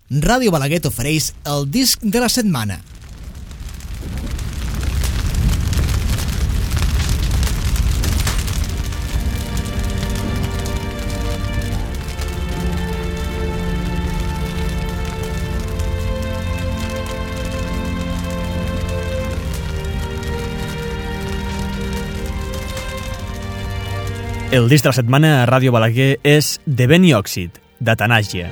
Ràdio Balaguer t'ofereix el disc de la setmana. El disc de la setmana a Ràdio Balaguer és De Vent i Òxid, d'Atanàsia.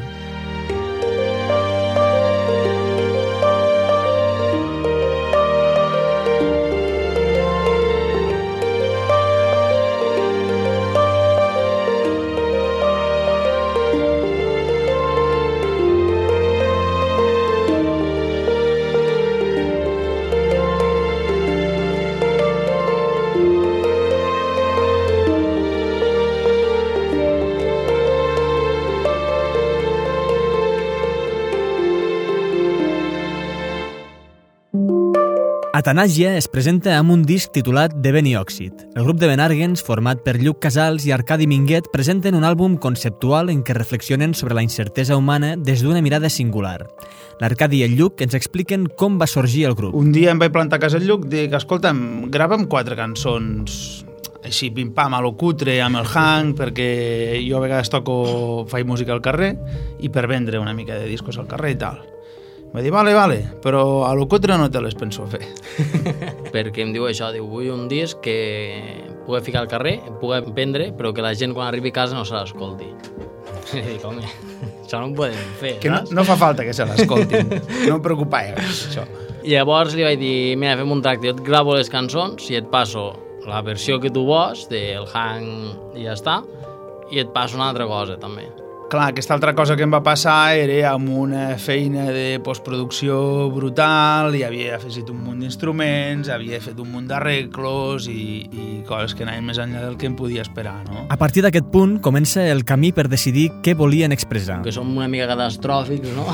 Atanàsia es presenta amb un disc titulat De Vent i Òxid. El grup de Benàrguens, format per Lluc Casals i Arcadi Minguet, presenten un àlbum conceptual en què reflexionen sobre la incertesa humana des d'una mirada singular. L'Arcadi i el Lluc ens expliquen com va sorgir el grup. Un dia em vaig plantar a casa el Lluc, dic, escolta'm, grava'm 4 cançons així pim-pam a lo cutre amb el Hank, perquè jo a vegades faig música al carrer i per vendre una mica de discos al carrer i tal. Va dir, vale, però a lo cutre no te les penso fer. Perquè em diu això, diu, vull un disc que pugui ficar al carrer, pugui vendre, però que la gent quan arribi a casa no se l'escolti. I dic, home, això no ho podem fer, que no fa falta que se l'escoltin, no em preocupeu, això. I llavors li vaig dir, mira, fem un tracte, jo et gravo les cançons i et passo la versió que tu vols, del Hank i ja està, i et passo una altra cosa, també. Clar, aquesta altra cosa que em va passar era amb una feina de postproducció brutal i havia afegit un munt d'instruments, havia fet un munt d'arreglos i coses que anaven més enllà del que em podia esperar, no? A partir d'aquest punt comença el camí per decidir què volien expressar. Que som una mica catastròfics, no?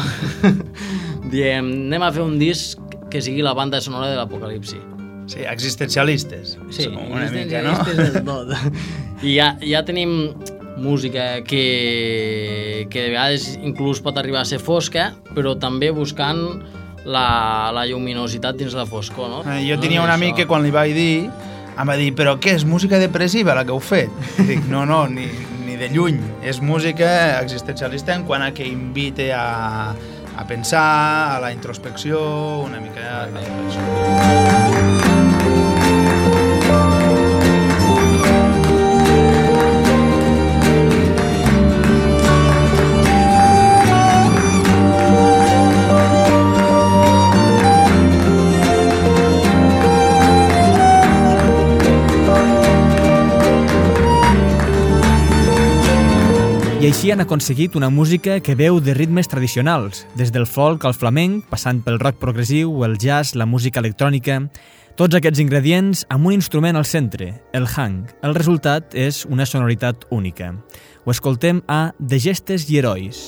Diem, anem a fer un disc que sigui la banda sonora de l'apocalipsi. Sí, existencialistes. Sí, una mica, no? existencialistes del tot. I ja tenim música que de vegades inclús pot arribar a ser fosca, però també buscant la lluminositat dins la foscor, no? Jo tenia un amic que quan li vaig dir em va dir, però què, és música depressiva la que heu fet? I dic, no, ni de lluny, és música existencialista en quant a que invite a pensar, a la introspecció, una mica de reflexió. I així han aconseguit una música que veu de ritmes tradicionals, des del folk al flamenc, passant pel rock progressiu, el jazz, la música electrònica. Tots aquests ingredients amb un instrument al centre, el Hank. El resultat és una sonoritat única. Ho escoltem a De Gestes i Herois.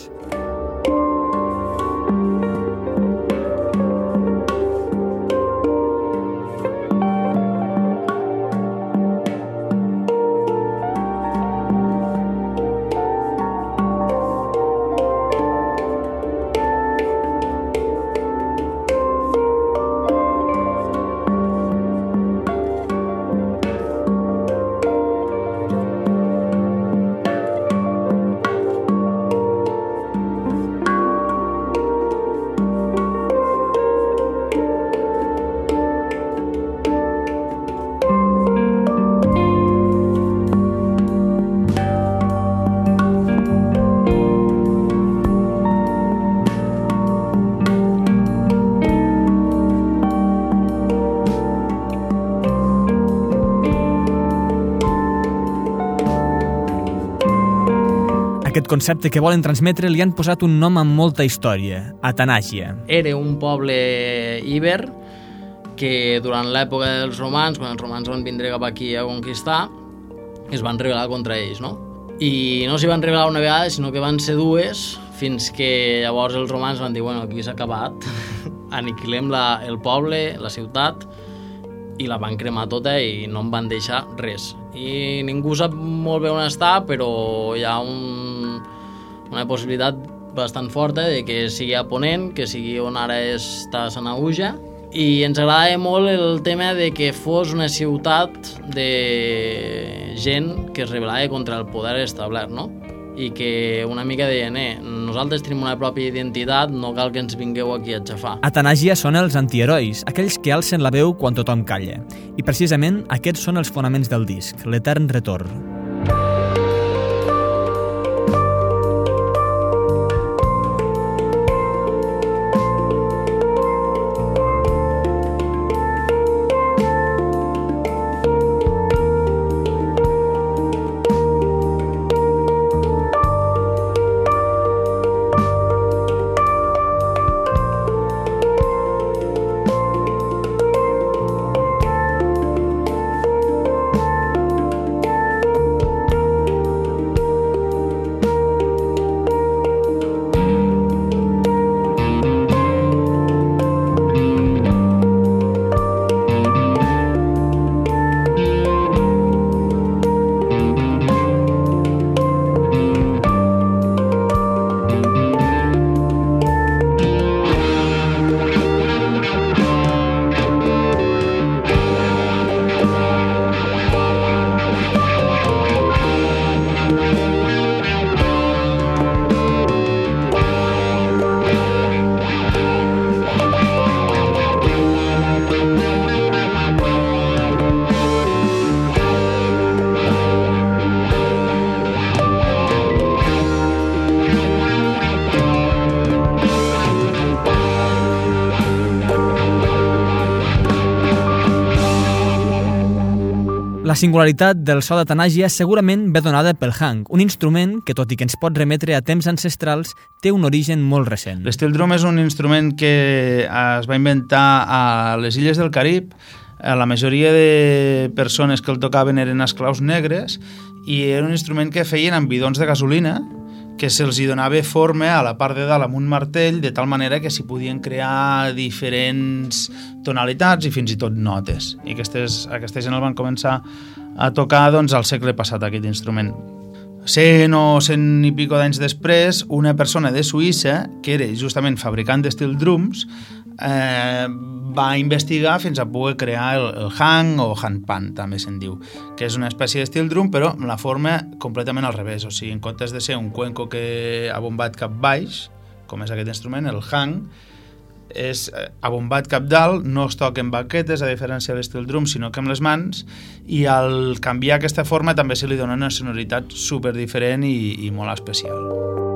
Aquest concepte que volen transmetre li han posat un nom amb molta història, Atanàsia. Era un poble íber que durant l'època dels romans, quan els romans van vindre cap aquí a conquistar, es van rebel·lar contra ells, no? I no s'hi van rebel·lar una vegada, sinó que van ser dues, fins que llavors els romans van dir, bueno, aquí s'ha acabat, aniquilem el poble, la ciutat, i la van cremar tota i no en van deixar res. I ningú sap molt bé on està, però hi ha una possibilitat bastant forta, de que sigui a Ponent, que sigui on ara està Sanaüja, i ens agradava molt el tema de que fos una ciutat de gent que es rebel·lava contra el poder establert, no? I que una mica deien, nosaltres tenim una pròpia identitat, no cal que ens vingueu aquí a xafar. Atanàsia són els antiherois, aquells que alcen la veu quan tothom calla. I precisament aquests són els fonaments del disc, l'etern retorn. La singularitat del so d'Atanàsia segurament ve donada pel hang, un instrument que, tot i que ens pot remetre a temps ancestrals, té un origen molt recent. L'steel drum és un instrument que es va inventar a les illes del Carib. La majoria de persones que el tocaven eren esclaus negres i era un instrument que feien amb bidons de gasolina que se'ls donava forma a la part de dalt amb un martell, de tal manera que s'hi podien crear diferents tonalitats i fins i tot notes. I aquesta gent el van començar a tocar doncs, al segle passat, aquest instrument. 100 o 100 i pico d'anys després, una persona de Suïssa, que era justament fabricant d'steel drums, va investigar fins a poder crear el hang o handpan, també se'n diu, que és una espècie de steel drum, però amb la forma completament al revés. O sigui, en comptes de ser un cuenco que ha bombat cap baix, com és aquest instrument, el hang, és abombat cap dalt, no es toca amb baquetes, a diferència de l'steel drum, sinó que amb les mans, i al canviar aquesta forma també se li dona una sonoritat super diferent i molt especial.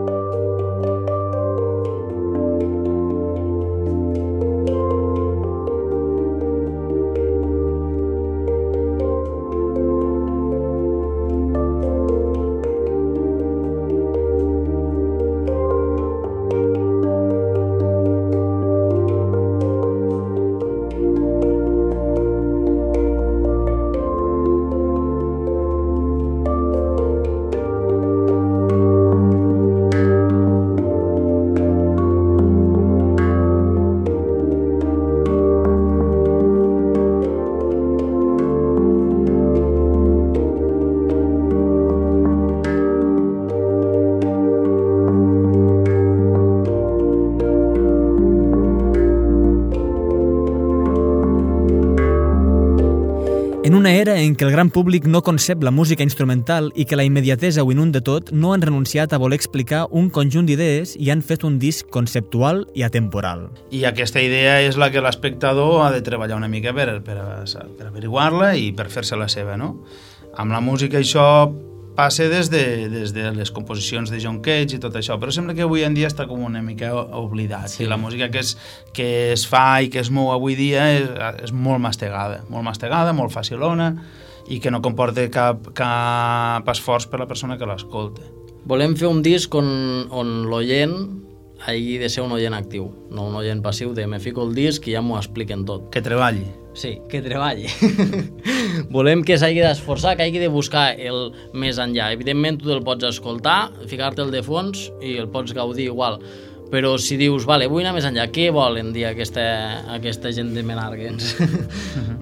En una era en què el gran públic no concep la música instrumental i que la immediatesa ho inunda tot, no han renunciat a voler explicar un conjunt d'idees i han fet un disc conceptual i atemporal. I aquesta idea és la que l'espectador ha de treballar una mica per averiguar-la i per fer-se la seva, no? Amb la música això passa des de les composicions de John Cage i tot això, però sembla que avui en dia està com una mica oblidat. Sí. I la música que es fa i que es mou avui dia és molt mastegada, molt facilona i que no comporta cap esforç per la persona que l'escolta. Volem fer un disc on l'oient hagi de ser un oient actiu, no un oient passiu de me fico el disc i ja m'ho expliquen tot. Que treballi. Sí, que treballi. Volem que s'hagi d'esforçar, que hagi de buscar el més enllà. Evidentment, tu te'l pots escoltar, ficar-te'l de fons i el pots gaudir igual. Però si dius, vale, vull anar més enllà, què volen dir aquesta gent de Menàrguens?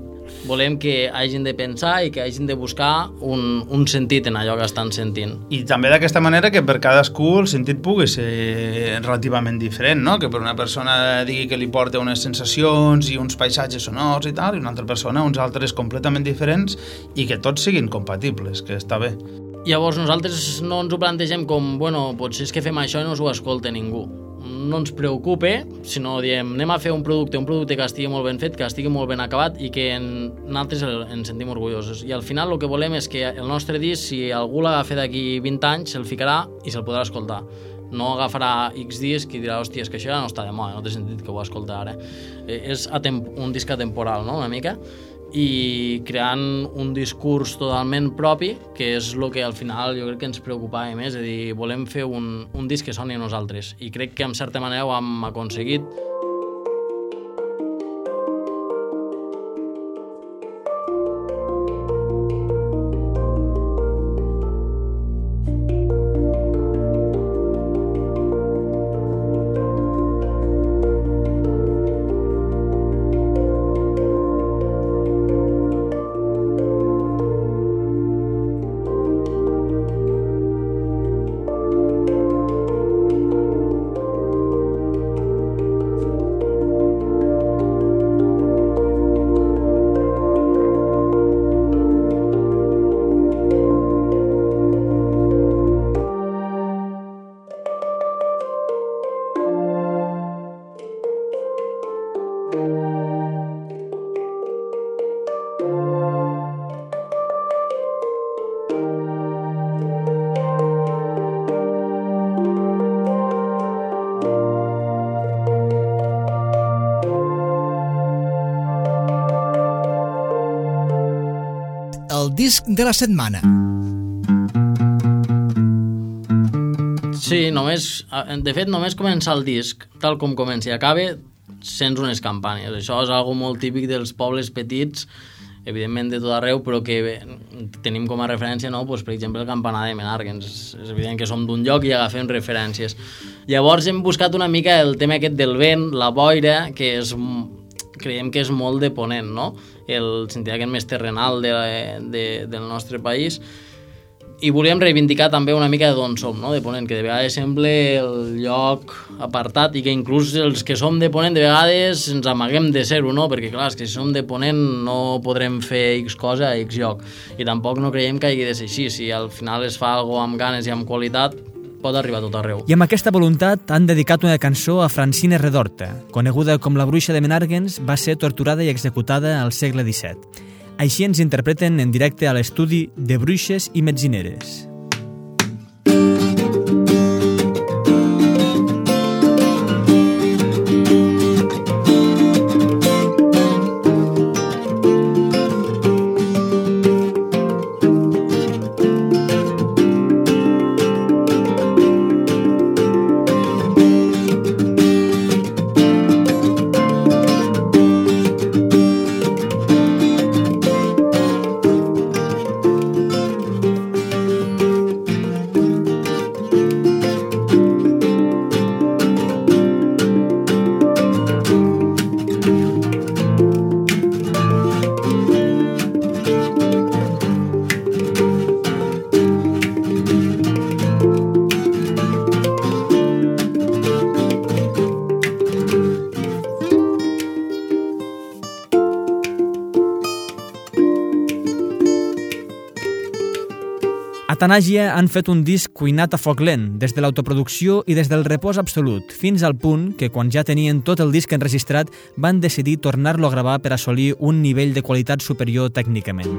volem que hagin de pensar i que hagin de buscar un sentit en allò que estan sentint. I també d'aquesta manera que per cadascú el sentit pugui ser relativament diferent, no? Que per una persona digui que li porta unes sensacions i uns paisatges sonors i tal, i una altra persona uns altres completament diferents, i que tots siguin compatibles, que està bé. Llavors nosaltres no ens ho plantegem com, bueno, potser és que fem això i no us ho escolta ningú. No ens preocupe, sinó diem, anem a fer un producte que estigui molt ben fet, que estigui molt ben acabat i que nosaltres ens sentim orgullosos. I al final el que volem és que el nostre disc, si algú l'agafa d'aquí 20 anys, se'l ficarà i se'l podrà escoltar. No agafarà X disc i dirà, hòstia, és que això ja no està de moda, no té sentit que ho escolti ara. És un disc atemporal, no?, una mica, i creant un discurs totalment propi, que és el que al final jo crec que ens preocupava més, és a dir, volem fer un disc que soni a nosaltres, i crec que en certa manera ho hem aconseguit. El disc de la setmana. Sí, de fet, només començar el disc, tal com comença i acaba, sents unes campanes. Això és algo molt típic dels pobles petits, evidentment de tot arreu, però que tenim com a referència, no? Pues, per exemple, el campanar de Menàrguens. És evident que som d'un lloc i agafem referències. Llavors hem buscat una mica el tema aquest del vent, la boira, que creiem que és molt de Ponent, no? El sentit aquest més terrenal del nostre país. I volíem reivindicar també una mica d'on som, no? De Ponent, que de vegades sembla el lloc apartat i que inclús els que som de Ponent de vegades ens amaguem de ser-ho, no? Perquè clar, és que si som de Ponent no podrem fer X cosa a X lloc, i tampoc no creiem que hagi de ser així. Si al final es fa alguna amb ganes i amb qualitat, pot arribar a tot arreu. I amb aquesta voluntat han dedicat una cançó a Francine Redorta, coneguda com la bruixa de Menàrguens, va ser torturada i executada al segle XVII. Així ens interpreten en directe a l'estudi de Bruixes i Metzineres. Atanàsia han fet un disc cuinat a foc lent, des de l'autoproducció i des del repòs absolut, fins al punt que quan ja tenien tot el disc enregistrat van decidir tornar-lo a gravar per assolir un nivell de qualitat superior tècnicament.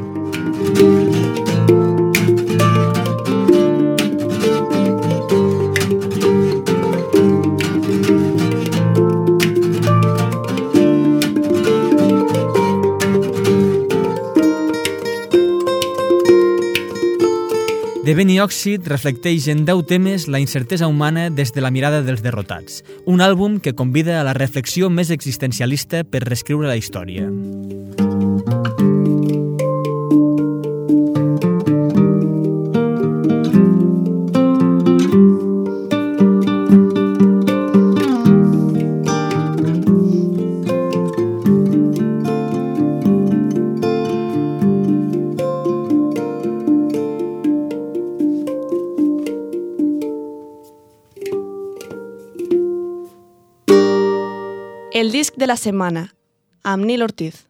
De Vent i Òxid reflecteix en 10 temes la incertesa humana des de la mirada dels derrotats. Un àlbum que convida a la reflexió més existencialista per reescriure la història. El disc de la setmana, amb Nil Ortiz.